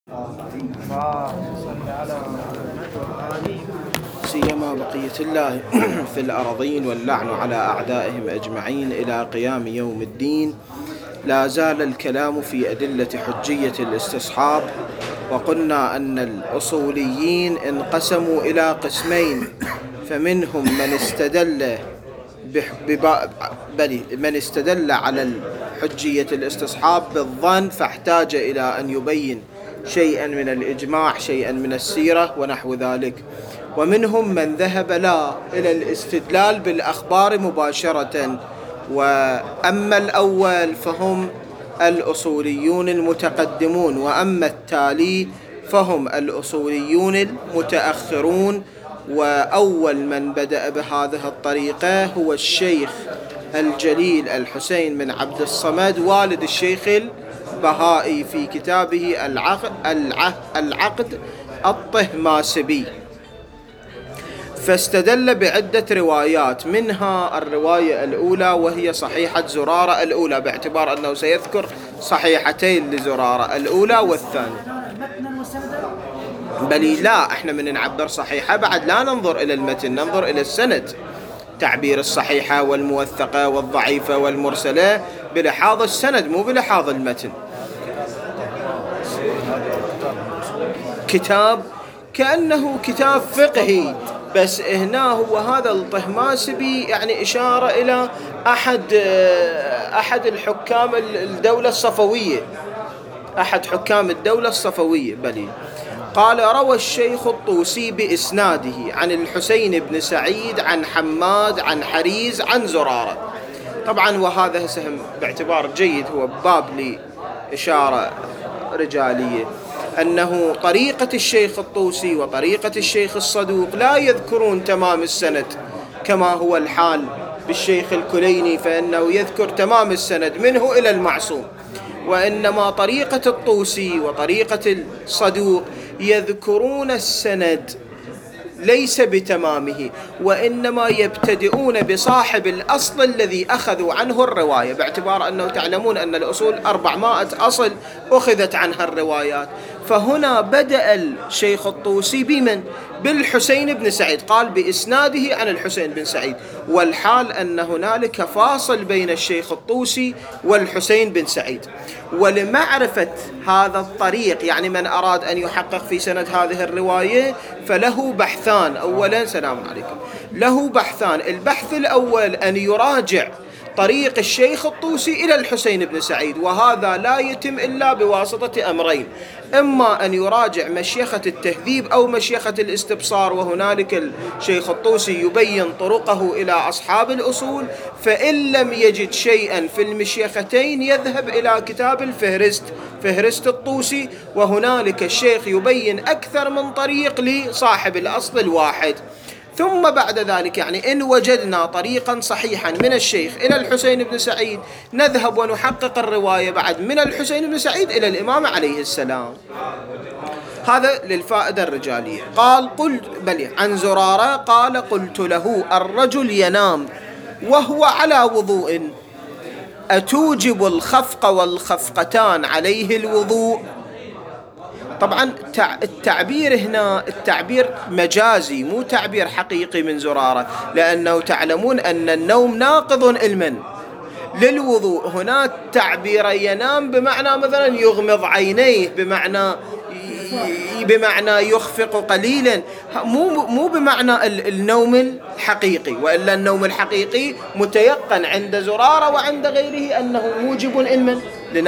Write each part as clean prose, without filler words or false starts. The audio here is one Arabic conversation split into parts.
سيما بقية الله في الأرضين واللعن على أعدائهم أجمعين إلى قيام يوم الدين. لا زال الكلام في أدلة حجية الاستصحاب، وقلنا أن الأصوليين انقسموا إلى قسمين، فمنهم من استدل على حجية الاستصحاب بالظن فاحتاج إلى أن يبين شيئا من الإجماع، شيئا من السيرة ونحو ذلك. ومنهم من ذهب إلى الاستدلال بالأخبار مباشرة. وأما الأول فهم الأصوليون المتقدمون، وأما التالي فهم الأصوليون المتأخرون. وأول من بدأ بهذه الطريقة هو الشيخ الجليل الحسين بن عبد الصمد والد الشيخ البهائي في كتابه العقد الطهماسبي. فاستدل بعدة روايات، منها الرواية الأولى وهي صحيحة زرارة الأولى، باعتبار أنه سيذكر صحيحتين لزرارة الأولى والثانية. بل لا، احنا من نعبر صحيحة بعد لا ننظر إلى المتن، ننظر إلى السند، تعبير الصحيحة والموثقة والضعيفة والمرسلة بلحاظ السند مو بلحاظ المتن. كتاب كأنه كتاب فقهي، بس هنا هو هذا الطهماسبي يعني إشارة إلى أحد الحكام الدولة الصفوية، أحد حكام الدولة الصفوية. بل قال: روى الشيخ الطوسي بإسناده عن الحسين بن سعيد عن حماد عن حريز عن زرارة. طبعا وهذا سهم باعتبار جيد، هو باب لإشارة رجالية، أنه طريقة الشيخ الطوسي وطريقة الشيخ الصدوق لا يذكرون تمام السند كما هو الحال بالشيخ الكليني، فإنه يذكر تمام السند منه إلى المعصوم. وإنما طريقة الطوسي وطريقة الصدوق يذكرون السند ليس بتمامه، وإنما يبتدئون بصاحب الأصل الذي أخذوا عنه الرواية، باعتبار أنه تعلمون أن الأصول 400 أصل أخذت عنها الروايات. فهنا بدأ الشيخ الطوسي بمن؟ بالحسين بن سعيد، قال بإسناده عن الحسين بن سعيد، والحال أن هنالك فاصل بين الشيخ الطوسي والحسين بن سعيد. ولمعرفة هذا الطريق، يعني من أراد أن يحقق في سند هذه الرواية فله بحثان. أولا، سلام عليكم، له بحثان. البحث الأول أن يراجع طريق الشيخ الطوسي إلى الحسين بن سعيد، وهذا لا يتم إلا بواسطة أمرين: إما أن يراجع مشيخة التهذيب أو مشيخة الاستبصار، وهنالك الشيخ الطوسي يبين طرقه إلى أصحاب الأصول، فإن لم يجد شيئا في المشيختين يذهب إلى كتاب الفهرست، فهرست الطوسي، وهنالك الشيخ يبين أكثر من طريق لصاحب الأصل الواحد. ثم بعد ذلك يعني إن وجدنا طريقا صحيحا من الشيخ إلى الحسين بن سعيد نذهب ونحقق الرواية بعد من الحسين بن سعيد إلى الإمام عليه السلام. هذا للفائدة الرجالية. قال: قلت عن زرارة قال: قلت له: الرجل ينام وهو على وضوء، أتوجب الخفق والخفقتان عليه الوضوء؟ طبعا التعبير هنا التعبير مجازي مو تعبير حقيقي من زرارة، لأنه تعلمون أن النوم ناقض علما للوضوء. هنا تعبير ينام بمعنى مثلا يغمض عينيه، بمعنى يخفق قليلا، مو بمعنى النوم الحقيقي، وإلا النوم الحقيقي متيقن عند زرارة وعند غيره أنه موجب علما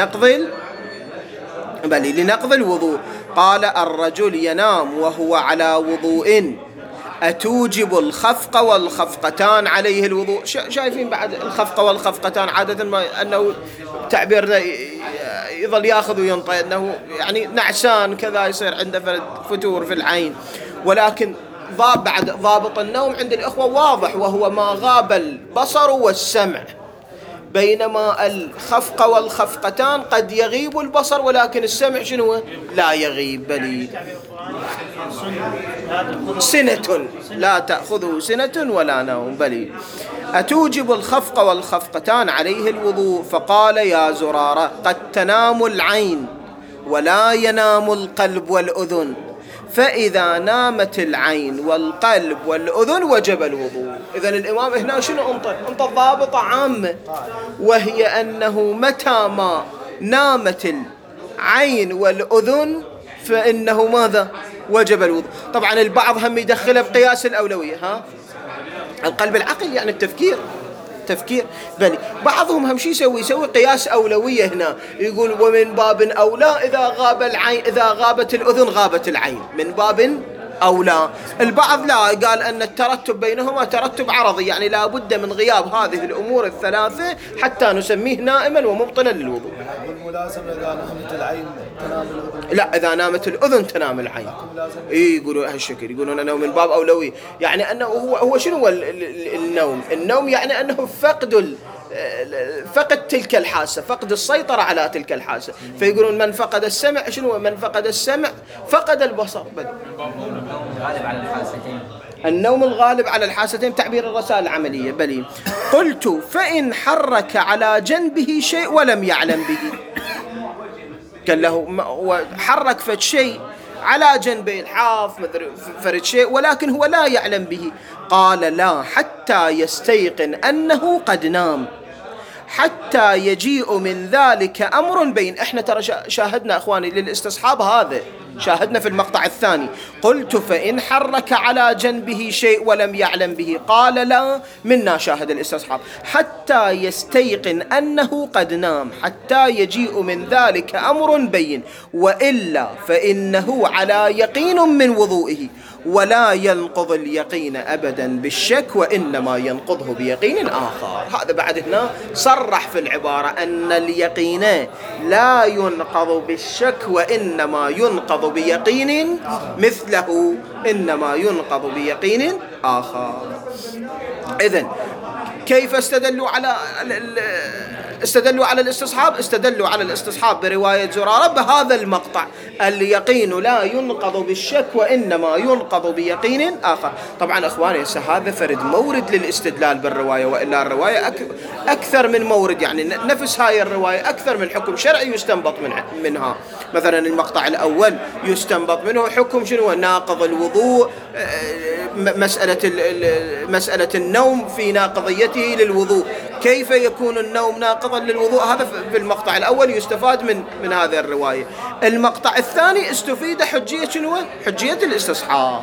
لنقض الوضوء. قال: الرجل ينام وهو على وضوء، أتوجب الخفق والخفقتان عليه الوضوء؟ شايفين بعد الخفق والخفقتان عادة ما أنه تعبير يظل ياخذ وينطي، أنه يعني نعسان كذا، يصير عنده فتور في العين. ولكن بعد ضابط النوم عند الإخوة واضح، وهو ما غاب البصر والسمع، بينما الخفق والخفقتان قد يغيب البصر ولكن السمع شنو؟ لا يغيب. بل سنة لا تأخذه سنة ولا نوم. بل أتوجب الخفق والخفقتان عليه الوضوء؟ فقال: يا زرارة، قد تنام العين ولا ينام القلب والأذن، فإذا نامت العين والقلب والأذن وجب الوضوء. إذن الإمام هنا شنو انطى ضابطة عامة، وهي أنه متى ما نامت العين والأذن فإنه ماذا؟ وجب الوضوء. طبعا البعض هم يدخله بقياس الأولوية، القلب العقل يعني التفكير، بل بعضهم هم شي يسوي قياس أولوية هنا، يقول ومن باب أولى إذا غابت الأذن غابت العين، من باب أولى. البعض لا، قال أن الترتب بينهما ترتب عرضي، يعني لا بد من غياب هذه الأمور الثلاثة حتى نسميه نائما ومبطلا للوضوء. والملازمة إذا نامت العين تنام الأذن، لا، إذا نامت الأذن تنام العين. يقولوا هالشكل، يقولون أنه من باب أولوية، يعني أنه هو شنو هو النوم يعني أنه فقد تلك الحاسة، فقد السيطرة على تلك الحاسة. فيقولون من فقد السمع شنو؟ من فقد السمع فقد البصر. النوم الغالب على الحاستين تعبير الرسائل العملية. بلي قلت فإن حرك على جنبه شيء ولم يعلم به، قال له حرك فد شيء على جنبه، الحاف فرد شيء، ولكن هو لا يعلم به، قال لا حتى يستيقن أنه قد نام، حتى يجيء من ذلك أمر بين. احنا ترى شاهدنا أخواني للاستصحاب، هذا شاهدنا في المقطع الثاني. قلت فإن حرك على جنبه شيء ولم يعلم به، قال لا، منا شاهد الاستصحاب، حتى يستيقن أنه قد نام، حتى يجيء من ذلك أمر بين، وإلا فإنه على يقين من وضوئه، ولا ينقض اليقين أبدا بالشك، وإنما ينقضه بيقين آخر. هذا بعد هنا صرح في العبارة أن اليقين لا ينقض بالشك، وإنما ينقض بيقين مثله، إنما ينقض بيقين آخر. إذن كيف استدلوا على الاستصحاب؟ استدلوا على الاستصحاب برواية زرارة بهذا المقطع: اليقين لا ينقض بالشك وإنما ينقض بيقين آخر. طبعا أخواني هذا فرد مورد للاستدلال بالرواية، وإلا الرواية أكثر من مورد، يعني نفس هاي الرواية أكثر من حكم شرعي يستنبط منها. مثلا المقطع الأول يستنبط منه حكم شنو؟ ناقض الوضوء، مسألة النوم في ناقضيته للوضوء، كيف يكون النوم ناقضا للوضوء؟ هذا في المقطع الأول يستفاد من هذه الرواية. المقطع الثاني استفيد حجية شنو؟ حجية الاستصحاب.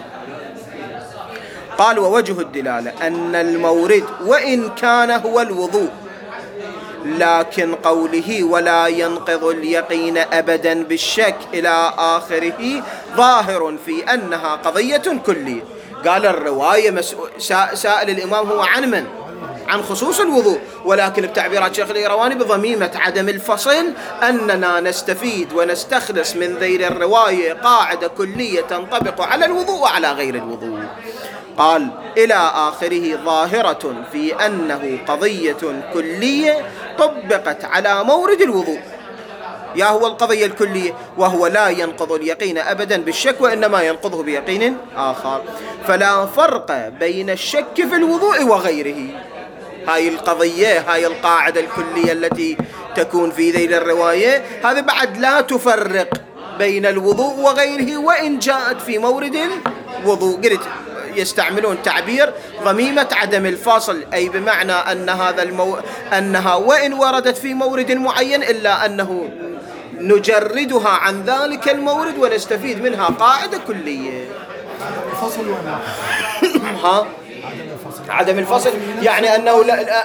قال ووجه الدلالة أن المورد وإن كان هو الوضوء، لكن قوله ولا ينقض اليقين أبدا بالشك إلى آخره ظاهر في أنها قضية كلية. قال الرواية سائل الإمام هو عن من؟ عن خصوص الوضوء، ولكن بتعبيرات شيخ الإيرواني بضميمة عدم الفصل أننا نستفيد ونستخلص من ذيل الرواية قاعدة كلية تنطبق على الوضوء وعلى غير الوضوء. قال إلى آخره ظاهرة في أنه قضية كلية طبقت على مورد الوضوء، يا هو القضية الكلية، وهو لا ينقض اليقين أبدا بالشك وإنما ينقضه بيقين آخر. فلا فرق بين الشك في الوضوء وغيره. هاي القضية، هاي القاعدة الكلية التي تكون في ذيل الرواية، هذا بعد لا تفرق بين الوضوء وغيره وإن جاءت في مورد الوضوء. قلت يستعملون تعبير ضميمة عدم الفاصل، أي بمعنى أن أنها وإن وردت في مورد معين إلا أنه نجردها عن ذلك المورد ونستفيد منها قاعدة كلية. الفصل عدم الفصل يعني أنه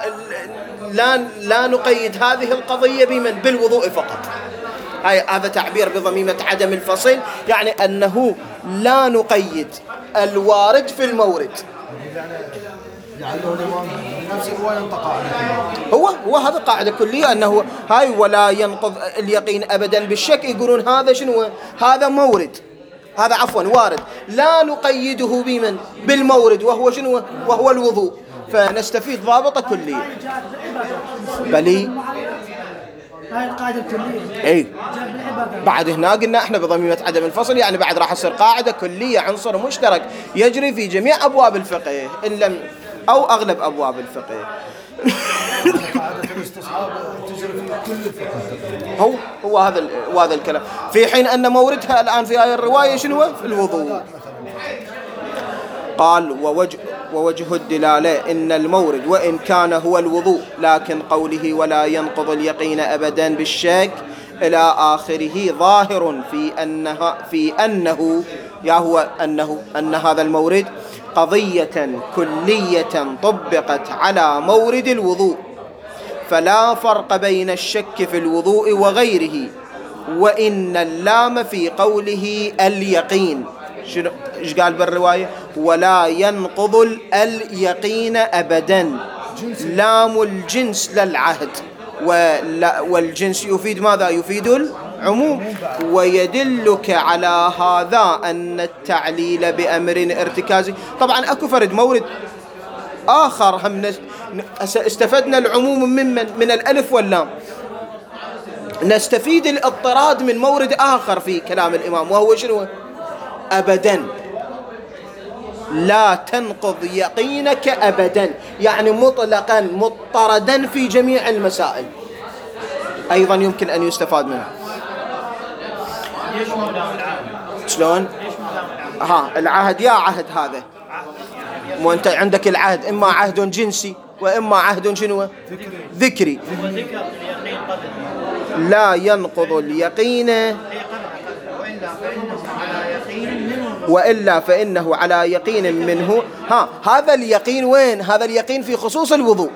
لا نقيد هذه القضية بالوضوء فقط. هذا تعبير بضميمة عدم الفصل، يعني أنه لا نقيد الوارد في المورد. يعني نفس الرواية ينطق هو هذا قاعدة كلية، أنه هاي ولا ينقض اليقين أبدا بالشك. يقولون هذا شنو؟ هذا مورد، هذا عفوا وارد، لا نقيده بالمورد، وهو شنو؟ وهو الوضوء، فنستفيد ضابطة كلية. بلي هاي القاعدة الكلية. اي بعد هنا قلنا احنا بضميمة عدم الفصل، يعني بعد راح تصير قاعدة كلية، عنصر مشترك يجري في جميع أبواب الفقه إن لم أو أغلب أبواب الفقه. قاعدة الاستصحاب تجري في كل الفقه. هو هذا الكلام، في حين أن موردها الآن في هذه الرواية شنو؟ في الوضوء. قال ووجه الدلالة إن المورد وإن كان هو الوضوء، لكن قوله ولا ينقض اليقين أبدا بالشك إلى آخره ظاهر في أن هذا المورد قضية كلية طبقت على مورد الوضوء، فلا فرق بين الشك في الوضوء وغيره. وإن اللام في قوله اليقين، إيش قال بالرواية؟ ولا ينقض اليقين أبدا، لام الجنس للعهد، والجنس يفيد ماذا؟ يفيد العموم. ويدلك على هذا أن التعليل بأمر ارتكازي، طبعا أكو فرد مورد آخر هم استفدنا العموم من الألف واللام، نستفيد الاضطراد من مورد آخر في كلام الإمام، وهو شنو؟ أبدا لا تنقض يقينك أبدا، يعني مطلقا مضطردا في جميع المسائل، أيضا يمكن أن يستفاد منها. شلون؟ العهد يا عهد هذا، مو أنت عندك العهد إما عهد جنسي وإما عهد شنو؟ ذكري. لا ينقض اليقين وإلا فإنه على يقين منه. هذا اليقين وين؟ هذا اليقين في خصوص الوضوء،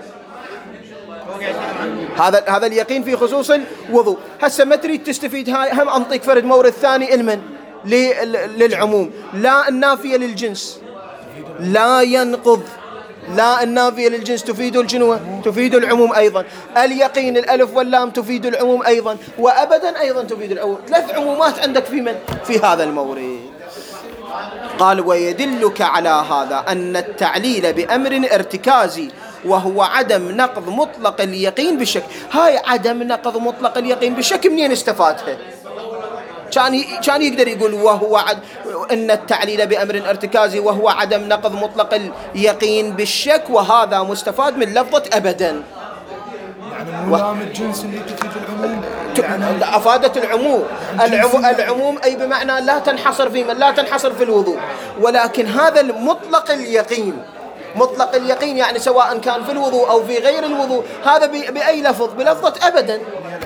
هذا اليقين في خصوص الوضوء. هسه ما تريد تستفيد هاي، هم أنطيك فرد مورد ثاني المن للعموم، لا النافية للجنس لا ينقض، لا النافية للجنس تفيد الجنوة، تفيد العموم أيضا. اليقين الألف واللام تفيد العموم أيضا، وأبدا أيضا تفيد العموم. 3 عمومات عندك في هذا المورد. قال ويدلك على هذا أن التعليل بأمر ارتكازي، وهو عدم نقض مطلق اليقين بالشك. هاي عدم نقض مطلق اليقين بالشك منين استفادها؟ كان يقدر يقول أن التعليل بأمر ارتكازي وهو عدم نقض مطلق اليقين بالشك، وهذا مستفاد من لفظة أبدا، يعني مو لام الجنس اللي تفيد العموم، يعني أفادت العموم. العموم أي بمعنى لا تنحصر في من، لا تنحصر في الوضوء، ولكن هذا المطلق اليقين، مطلق اليقين يعني سواء كان في الوضوء أو في غير الوضوء، هذا بأي لفظ؟ بلفظة أبدا.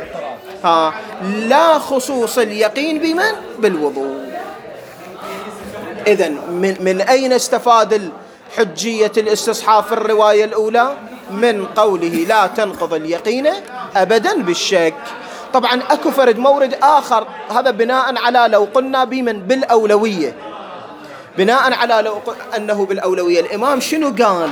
لا خصوص اليقين بمن؟ بالوضوء. إذن من أين استفاد حجية الاستصحاب في الرواية الأولى؟ من قوله لا تنقض اليقين أبدا بالشك. طبعا أكو فرد مورد آخر، هذا بناء على لو قلنا بمن؟ بالأولوية، بناء على لو أنه بالأولوية. الإمام شنو قال؟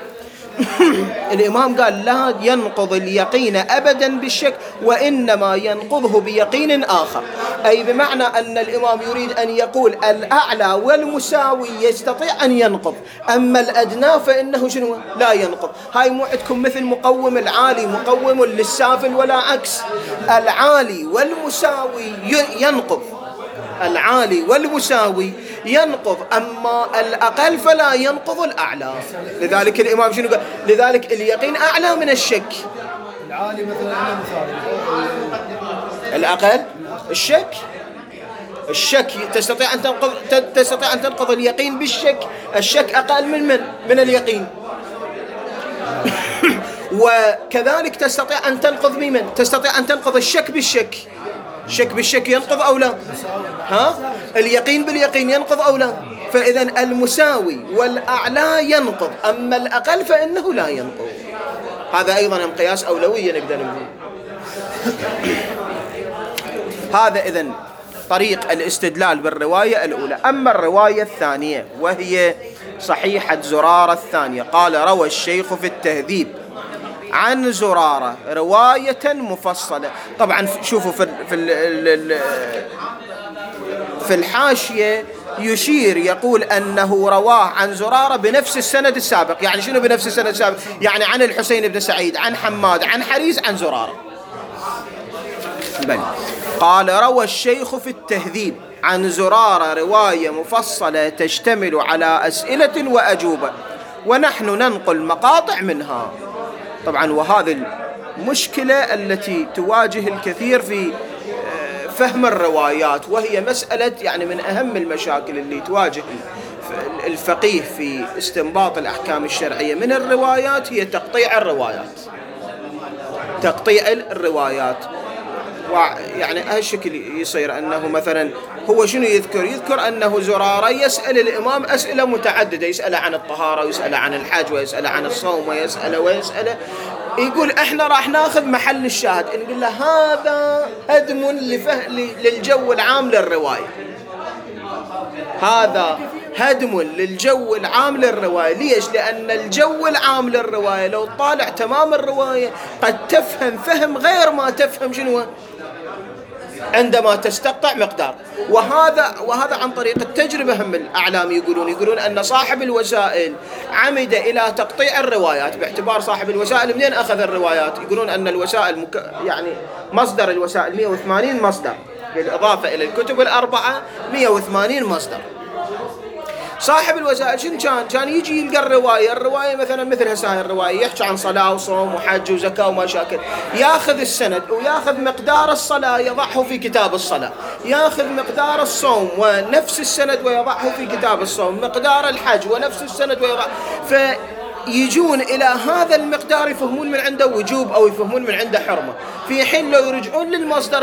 الإمام قال لا ينقض اليقين أبدا بالشك، وإنما ينقضه بيقين آخر، أي بمعنى أن الإمام يريد أن يقول الأعلى والمساوي يستطيع أن ينقض، أما الأدنى فإنه شنو؟ لا ينقض. هاي مو عندكم مثل مقوم العالي مقوم للسافل ولا عكس، العالي والمساوي ينقض، العالي والمساوي ينقض، أما الأقل فلا ينقض الأعلى. لذلك الإمام شنو قال؟ لذلك اليقين أعلى من الشك. العالي مثلا الأقل الشك. الشك تستطيع أن تنقض اليقين بالشك، الشك أقل من اليقين. وكذلك تستطيع أن تنقض بمن؟ تستطيع أن تنقض الشك بالشك. الشك بالشك ينقض أو لا؟ اليقين باليقين ينقض أو لا؟ فإذا المساوي والأعلى ينقض، أما الأقل فإنه لا ينقض. هذا أيضا قياس أولوية نقدر نقول. هذا إذن طريق الاستدلال بالرواية الأولى. أما الرواية الثانية وهي صحيحة زرارة الثانية، قال روى الشيخ في التهذيب عن زرارة رواية مفصلة. طبعا شوفوا في الحاشية يشير يقول أنه رواه عن زرارة بنفس السند السابق. يعني شنو بنفس السند السابق؟ يعني عن الحسين بن سعيد، عن حماد، عن حريز، عن زرارة. بل قال روى الشيخ في التهذيب عن زرارة رواية مفصلة تشتمل على أسئلة وأجوبة، ونحن ننقل مقاطع منها. طبعا وهذه المشكلة التي تواجه الكثير في فهم الروايات، وهي مسألة يعني من أهم المشاكل اللي تواجه الفقيه في استنباط الأحكام الشرعية من الروايات، هي تقطيع الروايات. تقطيع الروايات، ويعني هالشكل يصير أنه مثلا هو شنو يذكر أنه زرارة يسأل الإمام أسئلة متعددة، يسأل عن الطهارة ويسأل عن الحج ويسأل عن الصوم ويسأل يقول احنا راح ناخذ محل الشاهد، نقول له هذا هدم للجو العام للرواية، هذا هدم للجو العام للرواية. ليش؟ لأن الجو العام للرواية لو طالع تمام الرواية قد تفهم فهم غير ما تفهم شنو عندما تستقطع مقدار. وهذا عن طريق التجربة. هم الأعلام يقولون أن صاحب الوسائل عمد إلى تقطيع الروايات، باعتبار صاحب الوسائل منين أخذ الروايات؟ يقولون أن الوسائل يعني مصدر الوسائل 180 مصدر، بالإضافة إلى الكتب الأربعة 180 مصدر. صاحب الوسائل شنو كان يجي يلقى الرواية مثلا مثل هسه الرواية يحكي عن صلاة وصوم وحج وزكاة وما شاكل، ياخذ السند وياخذ مقدار الصلاة يضعه في كتاب الصلاة، ياخذ مقدار الصوم ونفس السند ويضعه في كتاب الصوم، مقدار الحج ونفس السند ويضعه، فيجون إلى هذا المقدار يفهمون من عنده وجوب أو يفهمون من عنده حرمة، في حين لو يرجعون للمصدر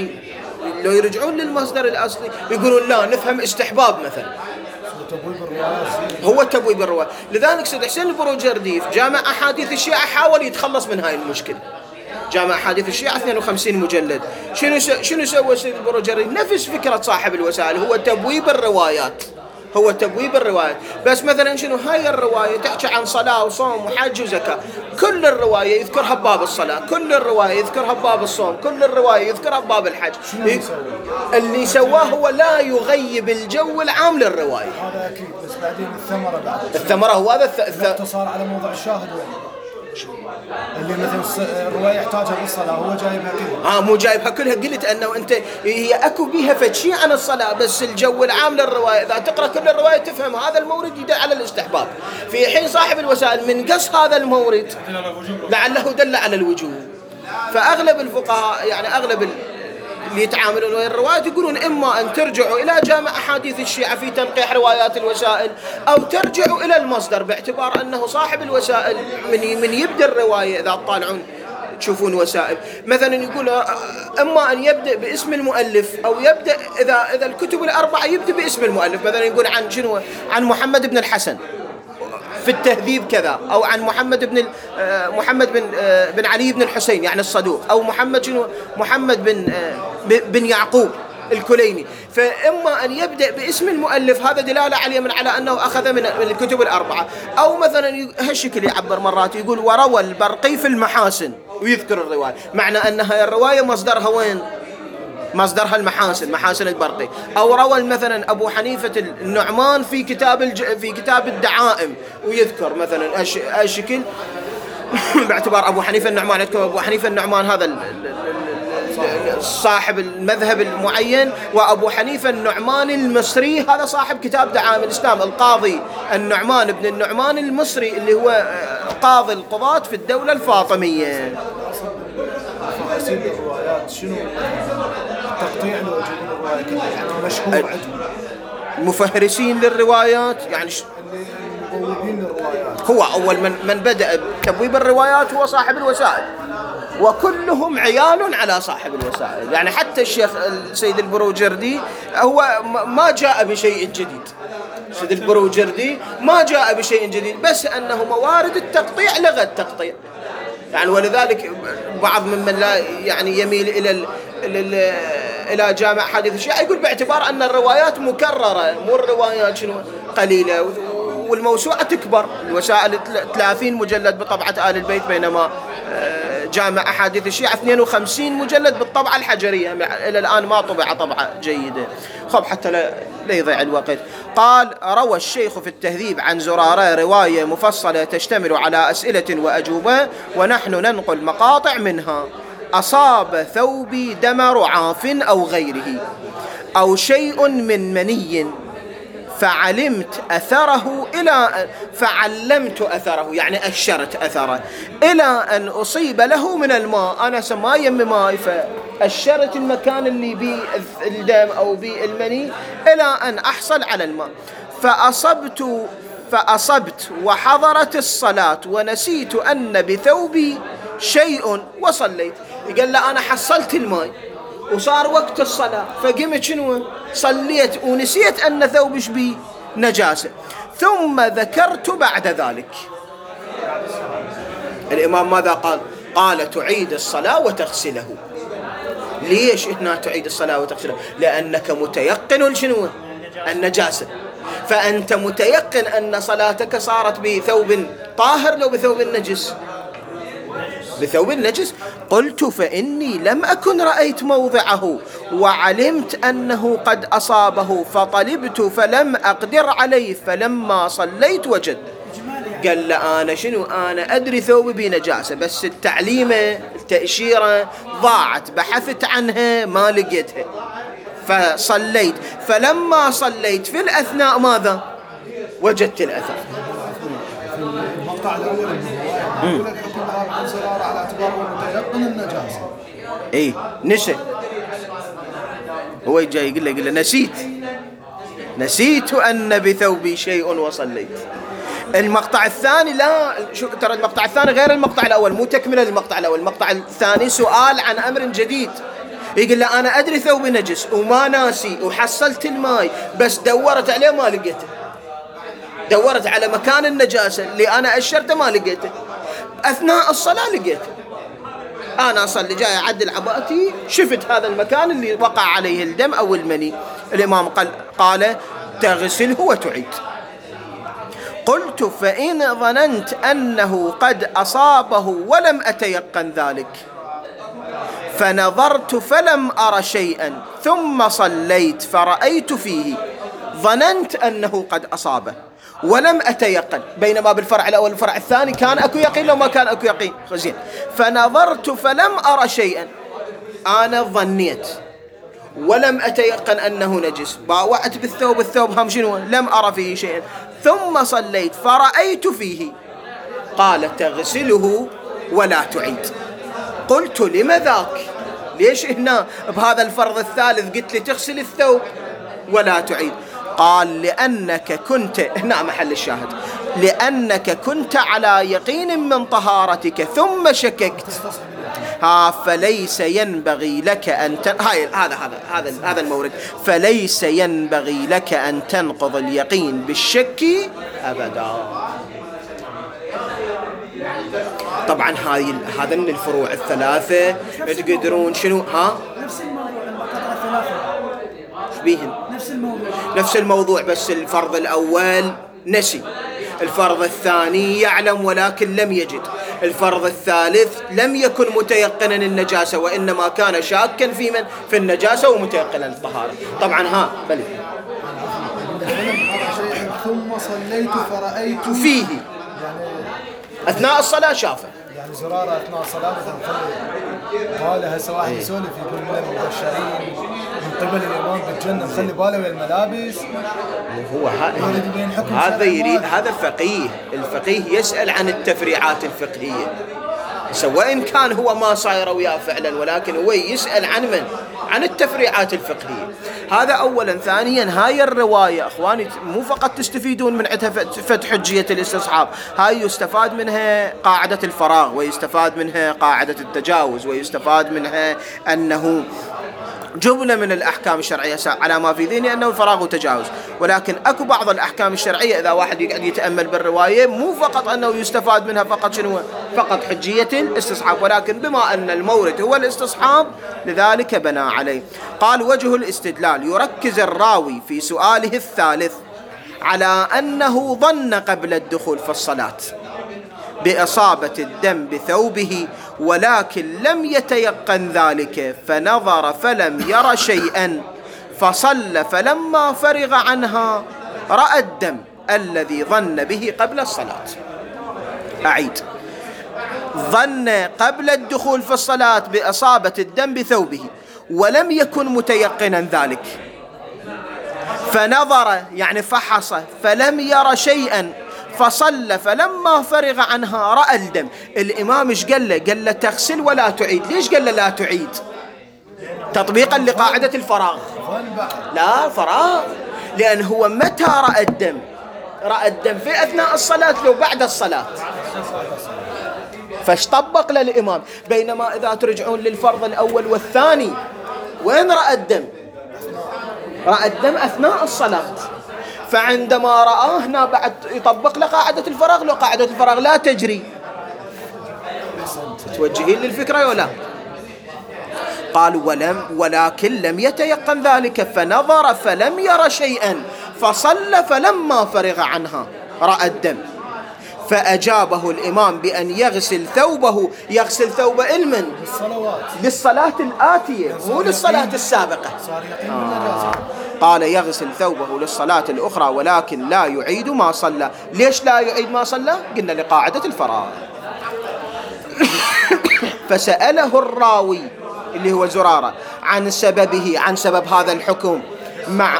الأصلي يقولون لا نفهم استحباب مثلا. هو تبويب الرواية. لذلك سيد حسين البروجردي في جامع أحاديث الشيعة حاول يتخلص من هاي المشكلة. جامع أحاديث الشيعة 52 مجلد. شنو سوى سيد البروجردي؟ نفس فكرة صاحب الوسائل، هو تبويب الروايات. بس مثلا شنو هاي الرواية تحكي عن صلاة وصوم وحج وزكاة، كل الرواية يذكرها بباب الصلاة، كل الرواية يذكرها بباب الصوم، كل الرواية يذكرها بباب الحج. اللي سواه هو لا يغيب الجو العام للرواية. هذا أكيد. بس بعدين الثمرة هو هذا الاقتصار على موضع الشاهد اللي مثل الرواية يحتاجها بالصلاة هو جايبها كلها. مو جايبها كلها. قلت أنه أنت هي أكو بيها فتشي عن الصلاة، بس الجو العام للرواية إذا تقرأ كل الرواية تفهم هذا المورد يدل على الاستحباب، في حين صاحب الوسائل من قص هذا المورد لعله دل على الوجوب. فأغلب الفقهاء يعني أغلب اللي يتعاملون ويا الروايات يقولون إما أن ترجعوا إلى جامع أحاديث الشيعة في تنقيح روايات الوسائل، أو ترجعوا إلى المصدر، باعتبار أنه صاحب الوسائل من يبدأ الرواية. إذا تطالعون تشوفون وسائل مثلا يقول إما أن يبدأ باسم المؤلف، أو يبدأ إذا الكتب الأربعة يبدأ باسم المؤلف، مثلا يقول عن محمد بن الحسن في التهذيب كذا، أو عن محمد بن علي بن الحسين يعني الصدوق، أو محمد بن يعقوب الكليني. فإما أن يبدأ باسم المؤلف، هذا دلالة على أنه أخذ من الكتب الأربعة، أو مثلا هالشكل يعبر مرات يقول وروى البرقي في المحاسن ويذكر الرواية، معنى أنها الرواية مصدرها وين؟ مصدرها المحاسن، محاسن البرقي. أو روى مثلا أبو حنيفة النعمان في كتاب الدعائم ويذكر مثلا الشكل باعتبار أبو حنيفة النعمان. يذكر أبو حنيفة النعمان هذا صاحب المذهب المعين، وأبو حنيفة النعمان المصري هذا صاحب كتاب دعائم الإسلام، القاضي النعمان بن النعمان المصري اللي هو قاضي القضاة في الدولة الفاطمية. الروايات شنو تقطيع لوجود الرواية يعني مشهور عندهم المفهرسين للروايات، يعني المبوبين للروايات. هو أول من بدأ بتبويب الروايات هو صاحب الوسائل، وكلهم عيال على صاحب الوسائل. يعني حتى الشيخ السيد البروجردي هو ما جاء بشيء جديد، السيد البروجردي ما جاء بشيء جديد، بس أنه موارد التقطيع لغى التقطيع يعني. ولذلك بعض ممن لا يعني يميل إلى جامع حديث الشيعة يقول باعتبار أن الروايات مكررة، مو الروايات قليلة والموسوعة تكبر. الوسائل 30 مجلد بطبعة آل البيت، بينما جامع أحاديث الشيعة 52 مجلد بالطبعة الحجرية، إلى الآن ما طبع طبعة جيدة. خب حتى لا يضيع الوقت. قال روى الشيخ في التهذيب عن زرارة رواية مفصلة تشتمل على أسئلة وأجوبة، ونحن ننقل مقاطع منها. أصاب ثوبي دم رعاف أو غيره، أو شيء من مني فعلمت أثره فعلمت أثره، يعني أشرت أثره إلى أن أصيب له من الماء. أنا ما يم ماء، فأشرت المكان اللي بيه الدم أو بيه المني إلى أن أحصل على الماء. فأصبت وحضرت الصلاة ونسيت أن بثوبي شيء وصليت. قال له أنا حصلت الماء وصار وقت الصلاة، فقمت شنو صليت ونسيت أن ثوبش بيه نجاسة. ثم ذكرت بعد ذلك. الإمام ماذا قال؟ قال تعيد الصلاة وتغسله. ليش هنا تعيد الصلاة وتغسله؟ لأنك متيقن شنو النجاسة، فأنت متيقن أن صلاتك صارت بثوب طاهر لو بثوب نجس، بثوب نجس. قلت فإني لم أكن رأيت موضعه وعلمت أنه قد أصابه فطلبت فلم أقدر عليه فلما صليت وجد. قال له أنا شنو، أنا أدري ثوبي بنجاسة، بس التعليمة التأشيرة ضاعت، بحثت عنها ما لقيتها فصليت. فلما صليت في الأثناء ماذا؟ وجدت الأثر. في المقطع الأول يقول الحكم خارج الزرار على اعتباره متيقن النجاسة. إيه نسي، هو جاي يقول له نسيت أن بثوبي شيء وصليت. المقطع الثاني لا، شو ترى المقطع الثاني غير المقطع الأول، مو تكملة للمقطع الأول. المقطع الثاني سؤال عن أمر جديد. يقول له أنا أدري ثوبي نجس وما ناسي وحصلت الماء، بس دورت عليه ما لقيته، دورت على مكان النجاسة اللي أنا أشرته ما لقيته، أثناء الصلاة لقيته. أنا أصلي جاي أعدل عباءتي شفت هذا المكان اللي وقع عليه الدم أو المني. الإمام قال تغسله وتعيد. قلت فإن ظننت أنه قد أصابه ولم أتيقن ذلك فنظرت فلم أر شيئا ثم صليت فرأيت فيه، ظننت أنه قد أصابه ولم أتيقن، بينما بالفرع الأول والفرع الثاني كان أكو يقين لو ما كان أكو يقين. خزين. فنظرت فلم أر شيئا، أنا ظنيت ولم أتيقن أنه نجس، باوعت بالثوب، الثوب هم شنو لم أر فيه شيئا، ثم صليت فرأيت فيه. قال تغسله ولا تعيد. قلت لم ذاك؟ ليش هنا بهذا الفرض الثالث قلت لي تغسل الثوب ولا تعيد؟ قال لأنك كنت، هنا محل الشاهد، لأنك كنت على يقين من طهارتك ثم شككت، فليس ينبغي لك أن هذا المورد، فليس ينبغي لك أن تنقض اليقين بالشك أبدا. طبعا هذا من الفروع الثلاثة تقدرون شنو نفس الموضوع المقاطع الثلاثة بيهم نفس الموضوع، بس الفرض الأول نسي، الفرض الثاني يعلم ولكن لم يجد، الفرض الثالث لم يكن متيقنا النجاسة وإنما كان شاكا في النجاسة ومتيقنا الطهارة. طبعا بل ثم صليت فرأيت فيه، أثناء الصلاة شافه، يعني زرارة أثناء الصلاة مثلا قالها سواء يسولف يقول من المبشرين من قبل الإمام بالجنة مخلي باله ويا الملابس. هو هذا يريد، هذا الفقيه يسأل عن التفريعات الفقهية، وإن كان هو ما صاير وياه فعلا، ولكن هو يسأل عن التفريعات الفقهية. هذا أولا. ثانيا هاي الرواية أخواني مو فقط تستفيدون من عندها فد حجية الاستصحاب، هاي يستفاد منها قاعدة الفراغ، ويستفاد منها قاعدة التجاوز، ويستفاد منها أنه جملة من الأحكام الشرعية على ما في ذهني أنه الفراغ وتجاوز، ولكن أكو بعض الأحكام الشرعية إذا واحد يقعد يتأمل بالرواية مو فقط أنه يستفاد منها فقط حجية الاستصحاب، ولكن بما أن المورد هو الاستصحاب لذلك بنى عليه. قال وجه الاستدلال يركز الراوي في سؤاله الثالث على أنه ظن قبل الدخول في الصلاة بإصابة الدم بثوبه ولكن لم يتيقن ذلك، فنظر فلم ير شيئا فصلى، فلما فرغ عنها رأى الدم الذي ظن به قبل الصلاة. أعيد، ظن قبل الدخول في الصلاة بإصابة الدم بثوبه ولم يكن متيقنا ذلك، فنظر يعني فحص فلم ير شيئا فصلى، فلما فرغ عنها رأى الدم. الإمام ايش قال له؟ قال له تغسل ولا تعيد. ليش قال له لا تعيد؟ تطبيقا لقاعدة الفراغ. لا فراغ، لأن هو متى رأى الدم؟ رأى الدم في أثناء الصلاة لو بعد الصلاة، فاش طبق للإمام. بينما إذا ترجعون للفرض الأول والثاني وين رأى الدم؟ رأى الدم أثناء الصلاة، فعندما رآه هنا بعد يطبق لقاعدة الفراغ، لو قاعدة الفراغ لا تجري. توجهين للفكرة ولا؟ قال ولكن لم يتيقن ذلك، فنظر فلم ير شيئا فصلى، فلما فرغ عنها رأى الدم. فأجابه الإمام بأن يغسل ثوبه. يغسل ثوب علما للصلاة الآتية مو للصلاة السابقة. قال يغسل ثوبه للصلاة الأخرى ولكن لا يعيد ما صلى. ليش لا يعيد ما صلى؟ قلنا لقاعدة الفراغ. فسأله الراوي اللي هو زرارة عن سببه، عن سبب هذا الحكم. مع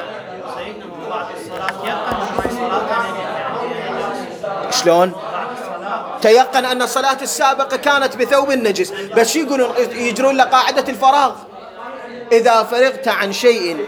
شلون؟ تيقن أن الصلاة السابقة كانت بثوب النجس، بس يقولون يجرون لقاعدة الفراغ. إذا فرغت عن شيء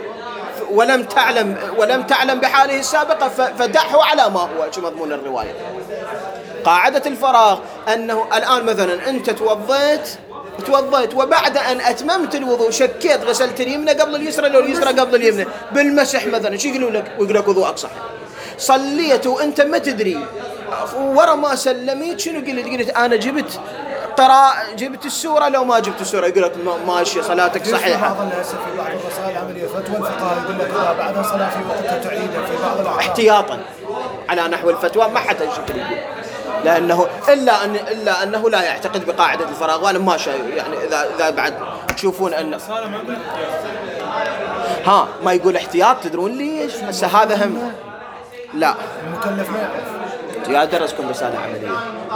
ولم تعلم بحاله السابقة فدعه على ما هو شو مضمون الرواية. قاعدة الفراغ أنه الآن مثلا أنت توضيت وبعد أن أتممت الوضوء شكيت غسلت اليمنى قبل اليسرى لو اليسرى قبل اليمنى بالمسح مثلا، شو يقولون لك؟ ويقول لك وضوءك صح. صليت وأنت ما تدري، ورا ما سلميت شنو قلت؟ أنا جبت السورة لو ما جبت السورة، يقول لك ماشي صلاتك صحيحة. بعض الناس في بعض الرسائل العملية فتوى الفقهاء يقول لك إذا بعدها صلاة في وقتها تعيدها في بعض الأعراض احتياطا على نحو الفتوى، ما حتى الشكل يقول، لأنه إلا أنه لا يعتقد بقاعدة الفراغ. وأنا ما شايف يعني إذا بعد تشوفون أن ما يقول احتياط. تدرون ليش؟ هسه هذا هم لا المكلف ما يعرف. يا درسكم رسالة عملية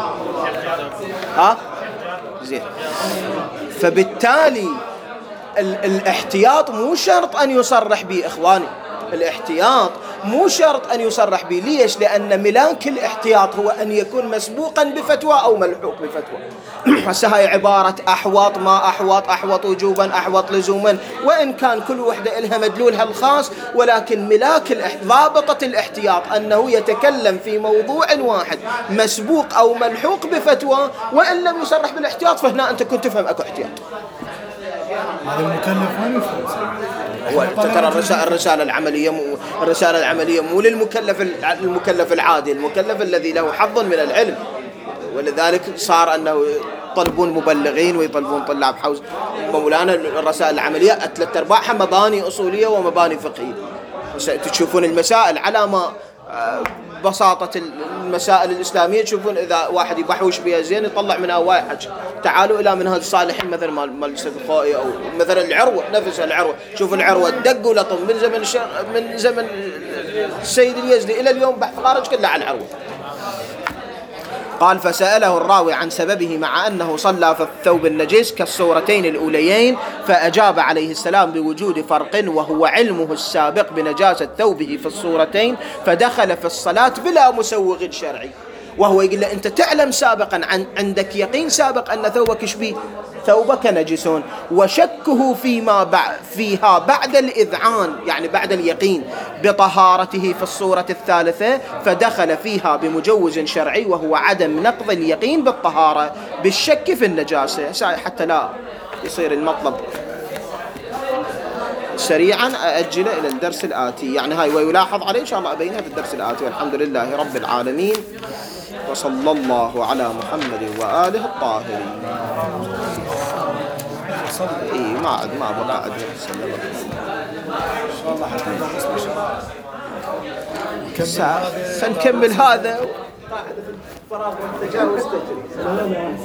زين. فبالتالي الاحتياط مو شرط أن يصرح به إخواني، الاحتياط مو شرط أن يصرح به. ليش؟ لأن ملاك الاحتياط هو أن يكون مسبوقا بفتوى أو ملحوق بفتوى. هسه هاي عبارة أحوط ما أحوط وجوبا أحوط لزوما، وإن كان كل وحدة إلها مدلولها الخاص، ولكن ملاك ضابطة الاحتياط أنه يتكلم في موضوع واحد مسبوق أو ملحوق بفتوى، وإن لم يصرح بالاحتياط فهنا أنت كنت تفهم أكو احتياط. هذا المكلف وين يفهم؟ ترى الرسالة العملية مو للمكلف العادي، المكلف الذي له حظ من العلم. ولذلك صار أنه يطلبون مبلغين ويطلبون طلاب حوز. مولانا الرسائل العملية 3/4 مباني أصولية ومباني فقهية. تشوفون المسائل على ما بساطة المسائل الإسلامية، تشوفون إذا واحد يبحوش بها زين يطلع منها واحد. تعالوا إلى منهج الصالحين مثلا مال السيد الخوئي، أو مثلا العروة نفسها. العروة شوفوا العروة دق ولطم من زمن السيد اليزدي إلى اليوم بحث خارج كله على العروة. قال فسأله الراوي عن سببه مع أنه صلى في الثوب النجس كالصورتين الأوليين، فأجاب عليه السلام بوجود فرق وهو علمه السابق بنجاسة ثوبه في الصورتين، فدخل في الصلاة بلا مسوغ شرعي. وهو يقول له أنت تعلم سابقا، عندك يقين سابق أن ثوبك يشبه ثوبك نجسون، وشكه فيها بعد الإذعان يعني بعد اليقين بطهارته في الصورة الثالثة، فدخل فيها بمجوز شرعي وهو عدم نقض اليقين بالطهارة بالشك في النجاسة. حتى لا يصير المطلب سريعا أأجله إلى الدرس الآتي، يعني هاي ويلاحظ عليه إن شاء الله أبينها في الدرس الآتي. والحمد لله رب العالمين، وصلى الله على محمد وآله الطاهرين. ما بقى أدري سنكمل هذا.